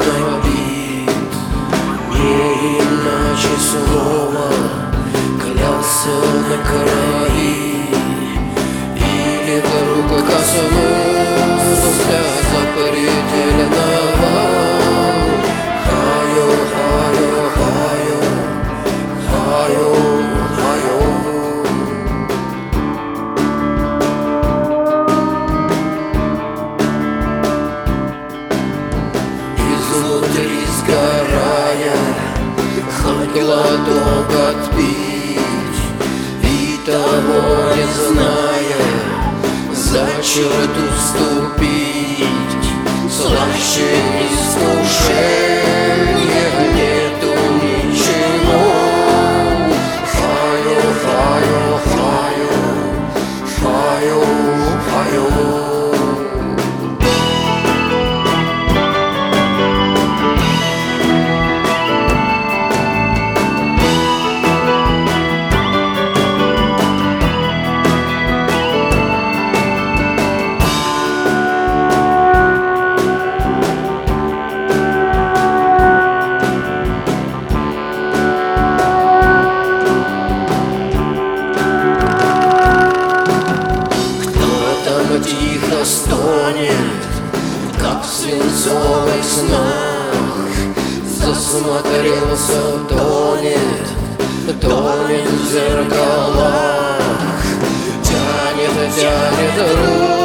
гнобит. Не иначе слово клялся на крови, или вдруг коснулся запретельного. Хаю, хаю, хаю, хаю, хаю. Изнутри сгорая, гладок отпить, и того не зная, за черту ступить. Слаще искушения нету ничего. Хаю, хаю, хаю, хаю, хаю. Тихо стонет, как в свинцовых снах. Засмотрелся, тонет в зеркалах. Тянет руку